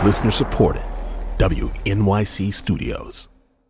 Listener supported. WNYC Studios.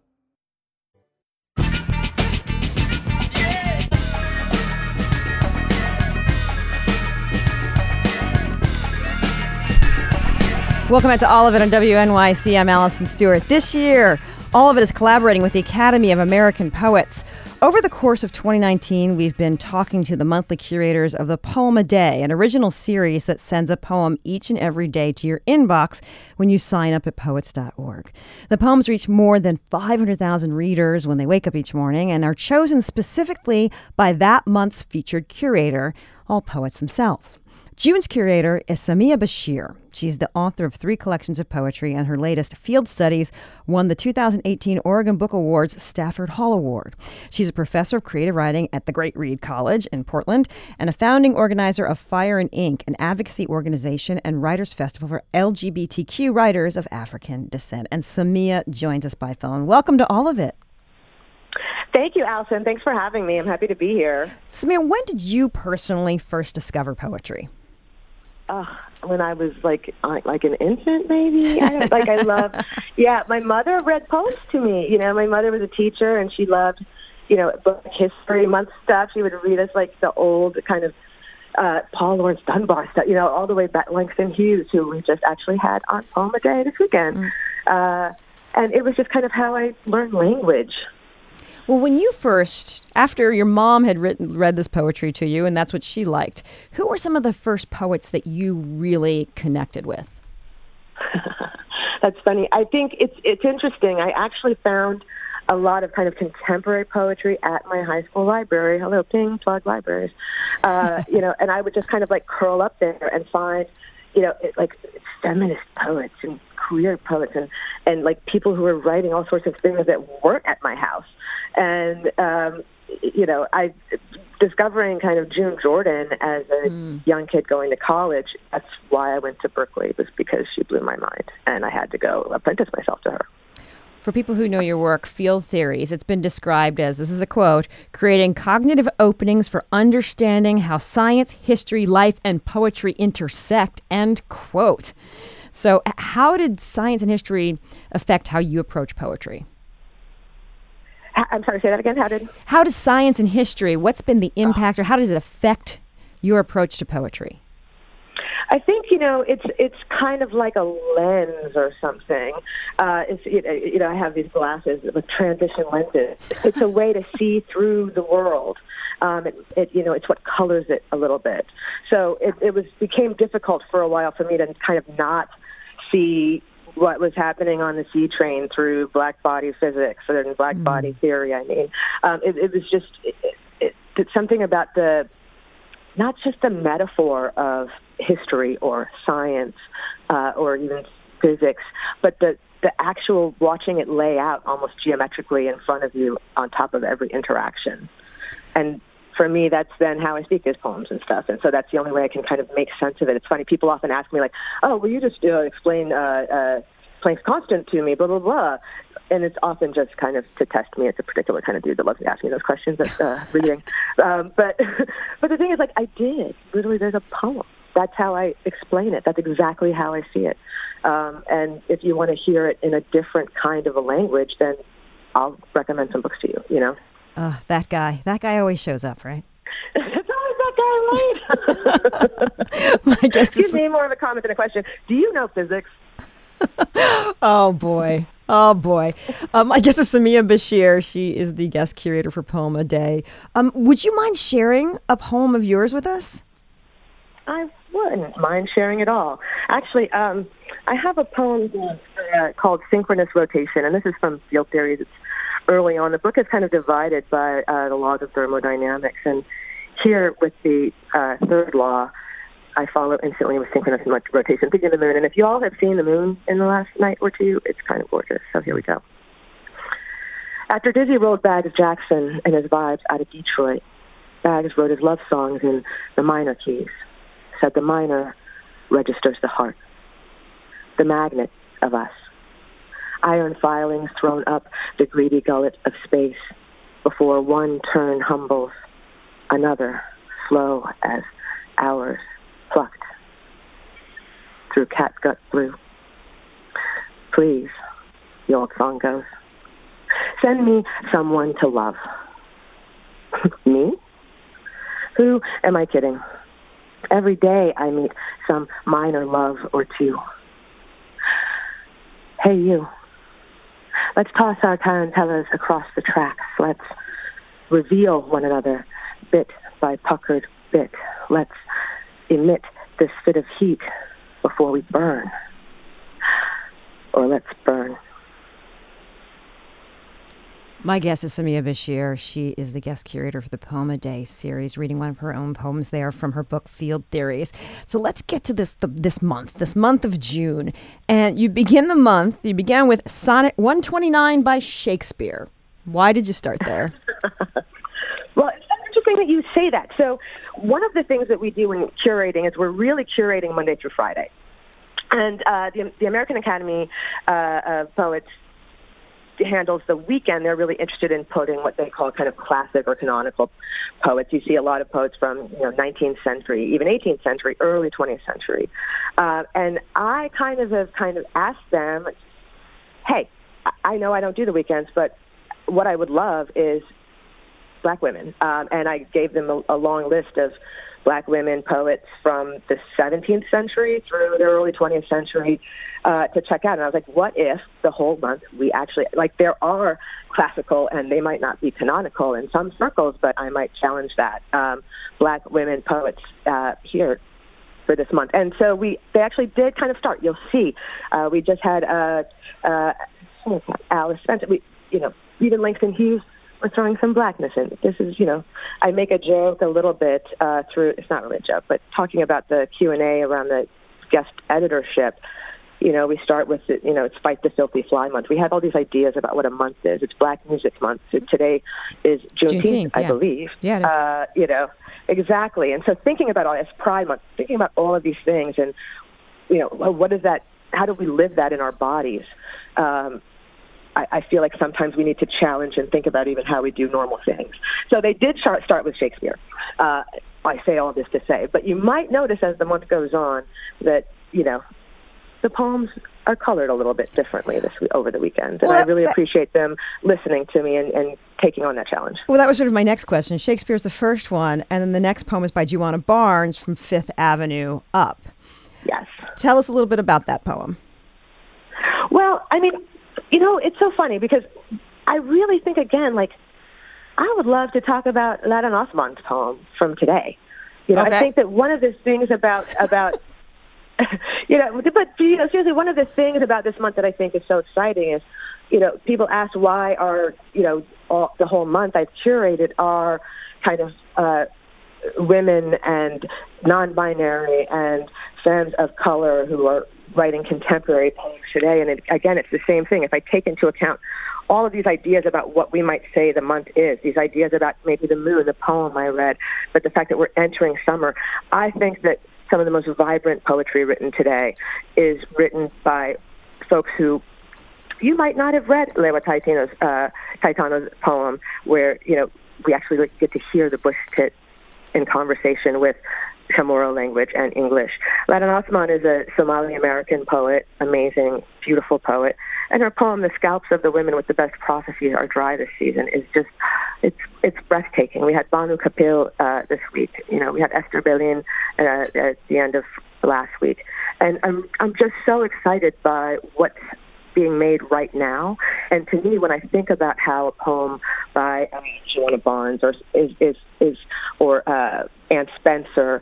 Welcome back to All of It on WNYC. I'm Allison Stewart. This year, All of It is collaborating with the Academy of American Poets. Over the course of 2019, we've been talking to the monthly curators of the Poem a Day, an original series that sends a poem each and every day to your inbox when you sign up at poets.org. The poems reach more than 500,000 readers when they wake up each morning and are chosen specifically by that month's featured curator, all poets themselves. June's curator is Samia Bashir. She's the author of 3 collections of poetry, and her latest, Field Studies, won the 2018 Oregon Book Awards Stafford Hall Award. She's a professor of creative writing at the Great Reed College in Portland and a founding organizer of Fire and Ink, an advocacy organization and writers festival for LGBTQ writers of African descent. And Samia joins us by phone. Welcome to All of It. Thank you, Allison. Thanks for having me. I'm happy to be here. Samia, when did you personally first discover poetry? When I was like an infant, maybe. I love. Yeah, my mother read poems to me. You know, my mother was a teacher, and she loved, Black History Month stuff. She would read us like the old kind of Paul Laurence Dunbar stuff. All the way back, Langston Hughes, who we just actually had on Poem a Day this weekend. And it was just kind of how I learned language. Well, when you first, after your mom had read this poetry to you, and that's what she liked, who were some of the first poets that you really connected with? That's funny. I think it's interesting. I actually found a lot of kind of contemporary poetry at my high school library. Hello, ping, plug libraries. And I would just kind of like curl up there and find, like feminist poets and queer poets and like people who were writing all sorts of things that weren't at my house. And, I discovering kind of June Jordan as a young kid going to college, that's why I went to Berkeley, was because she blew my mind, and I had to go apprentice myself to her. For people who know your work, Field Theories, it's been described as, this is a quote, creating cognitive openings for understanding how science, history, life, and poetry intersect, end quote. So how did science and history affect how you approach poetry? I'm sorry, say that again. How does science and history, what's been the impact, or how does it affect your approach to poetry? I think, it's kind of like a lens or something. I have these glasses with transition lenses. It's a way to see through the world. It's what colors it a little bit. So it became difficult for a while for me to kind of not see what was happening on the C train through black body physics and black body theory. I mean, it was just it's something about not just the metaphor of history or science or even physics, but the actual watching it lay out almost geometrically in front of you on top of every interaction. And for me, that's then how I speak these poems and stuff. And so that's the only way I can kind of make sense of it. It's funny, people often ask me like, oh, will you just explain Planck's constant to me, blah, blah, blah. And it's often just kind of to test me. It's a particular kind of dude that loves to ask me those questions at reading. But the thing is, like, I did. Literally, there's a poem. That's how I explain it. That's exactly how I see it. And if you want to hear it in a different kind of a language, then I'll recommend some books to you, That guy always shows up, right? It's always that guy, right? My guest Excuse me, more of a comment than a question. Do you know physics? Oh, boy. My guest is Samia Bashir. She is the guest curator for Poem a Day. Would you mind sharing a poem of yours with us? I wouldn't mind sharing at all. Actually, I have a poem called Synchronous Rotation, and this is from Field Theories. It's early on. The book is kind of divided by the laws of thermodynamics, and here with the third law, I follow instantly with synchronous rotation, thinking of the moon. And if you all have seen the moon in the last night or two, it's kind of gorgeous. So here we go. After Dizzy rolled Bags Jackson and his vibes out of Detroit, Bags wrote his love songs in the minor keys, said the minor registers the heart, the magnet of us. Iron filings thrown up the greedy gullet of space before one turn humbles, another slow as hours plucked through catgut blue. please, the old song goes. Send me someone to love. Me? Who am I kidding? Every day I meet some minor love or two. Hey, you. Let's toss our tarantellas across the tracks. Let's reveal one another bit by puckered bit. Let's emit this fit of heat before we burn. Or let's burn. My guest is Samia Bashir. She is the guest curator for the Poem a Day series, reading one of her own poems there from her book, Field Theories. So let's get to this month of June. And you began with Sonnet 129 by Shakespeare. Why did you start there? Well, it's interesting that you say that. So one of the things that we do when curating is we're really curating Monday through Friday. And the American Academy of Poets handles the weekend. They're really interested in putting what they call kind of classic or canonical poets. You see a lot of poets from 19th century, even 18th century, early 20th century. And I kind of asked them, hey, I know I don't do the weekends, but what I would love is Black women. And I gave them a long list of Black women poets from the 17th century through the early 20th century to check out. And I was like, what if the whole month we actually, there are classical, and they might not be canonical in some circles, but I might challenge that, Black women poets here for this month. And so they actually did kind of start. You'll see. We just had Alice Spencer, even Langston Hughes. We're throwing some Blackness in. This is, I make a joke a little bit through, it's not really a joke, but talking about the Q&A around the guest editorship. We start with, it's Fight the Filthy Fly Month. We had all these ideas about what a month is. It's Black Music Month. So today is Juneteenth, I believe. Yeah, it is. Exactly. And so thinking about all this, Pride Month, thinking about all of these things and, what is that, how do we live that in our bodies? I feel like sometimes we need to challenge and think about even how we do normal things. So they did start with Shakespeare. I say all this to say, but you might notice as the month goes on that, the poems are colored a little bit differently over the weekend. And I really appreciate them listening to me and taking on that challenge. Well, that was sort of my next question. Shakespeare's the first one, and then the next poem is by Juana Barnes from Fifth Avenue Up. Yes. Tell us a little bit about that poem. Well, it's so funny because I really think, again, I would love to talk about Lara Nussbaum's poem from today. Okay. I think that one of the things about seriously, one of the things about this month that I think is so exciting is, people ask why are, the whole month I've curated are kind of women and non-binary and femmes of color who are writing contemporary poems today. And again, it's the same thing. If I take into account all of these ideas about what we might say the month is, these ideas about maybe the moon, the poem I read, but the fact that we're entering summer, I think that some of the most vibrant poetry written today is written by folks who you might not have read Lewa Taitano's poem, where, we actually get to hear the bush tit in conversation with Chamorro language and English. Lara Nussbaum is a Somali-American poet, amazing, beautiful poet. And her poem, The Scalps of the Women with the Best Prophecies Are Dry This Season, is just, it's breathtaking. We had Banu Kapil this week. We had Esther Belin at the end of last week. And I'm just so excited by what's being made right now. And to me, when I think about how a poem by Juana Barnes or Anne Spencer,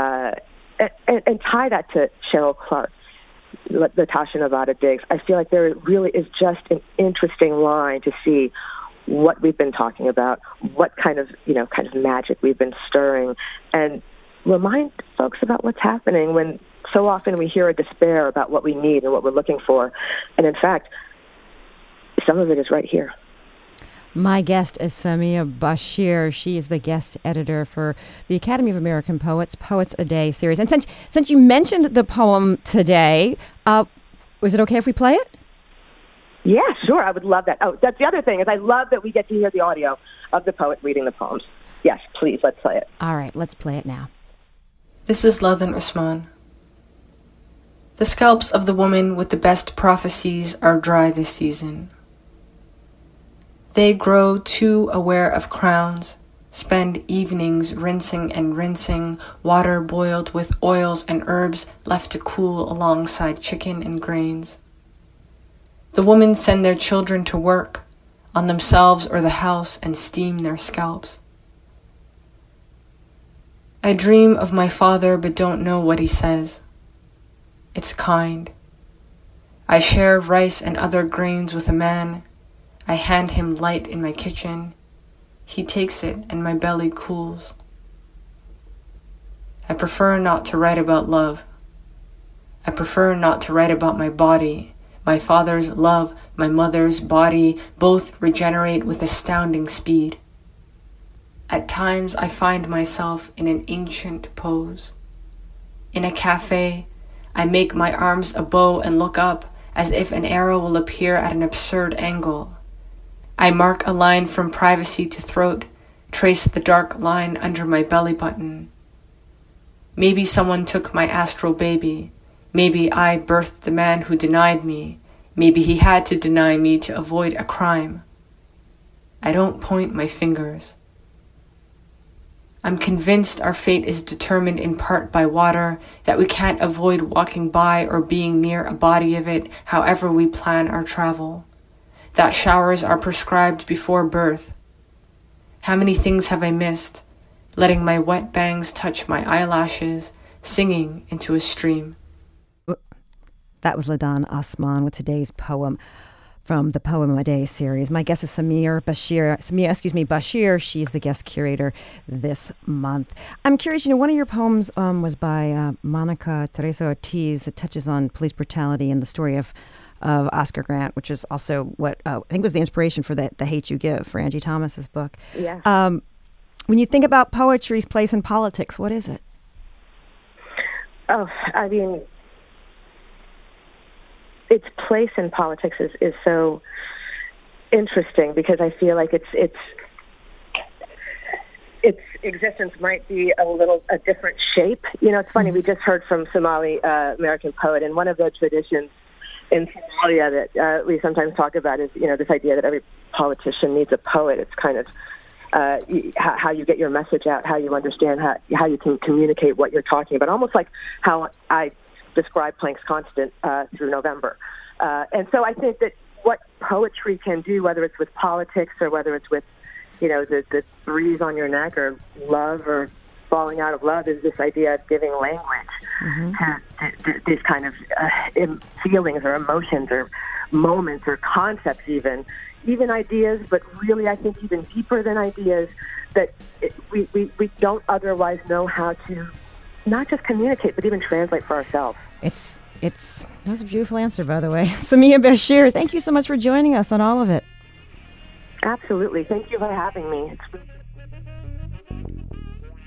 and tie that to Cheryl Clark, Latasha Nevada Diggs, I feel like there really is just an interesting line to see what we've been talking about, what kind of magic we've been stirring, and remind folks about what's happening when so often we hear a despair about what we need and what we're looking for. And in fact, some of it is right here. My guest is Samia Bashir. She is the guest editor for the Academy of American Poets, Poets a Day series. And since you mentioned the poem today, was it okay if we play it? Yeah, sure. I would love that. Oh, that's the other thing, is I love that we get to hear the audio of the poet reading the poems. Yes, please, let's play it. All right, let's play it now. This is Lathan Usman. The scalps of the women with the best prophecies are dry this season. They grow too aware of crowns, spend evenings rinsing and rinsing, water boiled with oils and herbs left to cool alongside chicken and grains. The women send their children to work, on themselves or the house, and steam their scalps. I dream of my father but don't know what he says. It's kind. I share rice and other grains with a man. I hand him light in my kitchen. He takes it and my belly cools. I prefer not to write about love. I prefer not to write about my body. My father's love, my mother's body, both regenerate with astounding speed. At times I find myself in an ancient pose. In a cafe, I make my arms a bow and look up as if an arrow will appear at an absurd angle. I mark a line from privacy to throat, trace the dark line under my belly button. Maybe someone took my astral baby. Maybe I birthed the man who denied me. Maybe he had to deny me to avoid a crime. I don't point my fingers. I'm convinced our fate is determined in part by water, that we can't avoid walking by or being near a body of it, however we plan our travel. That showers are prescribed before birth. How many things have I missed, letting my wet bangs touch my eyelashes, singing into a stream. That was Ladan Osman with today's poem from the Poem a Day series. My guest is Samia Bashir. She's the guest curator this month. I'm curious, one of your poems was by Monica Teresa Ortiz. It touches on police brutality and the story of Oscar Grant, which is also what I think was the inspiration for the Hate You Give, for Angie Thomas's book. Yeah. When you think about poetry's place in politics, what is it? Oh, I mean, its place in politics is so interesting because I feel like its existence might be a different shape. It's funny. We just heard from Somali American poet, and one of the traditions in Somalia that we sometimes talk about is this idea that every politician needs a poet. It's kind of how you get your message out, how you understand how you can communicate what you're talking about, almost like how I describe Planck's constant through November. And so I think that what poetry can do, whether it's with politics or whether it's with, the breeze on your neck or love or falling out of love, is this idea of giving language to these kind of feelings or emotions or moments or concepts, even ideas, but really I think even deeper than ideas that we don't otherwise know how to not just communicate, but even translate for ourselves. That was a beautiful answer, by the way. Samia Bashir, thank you so much for joining us on All of It. Absolutely. Thank you for having me.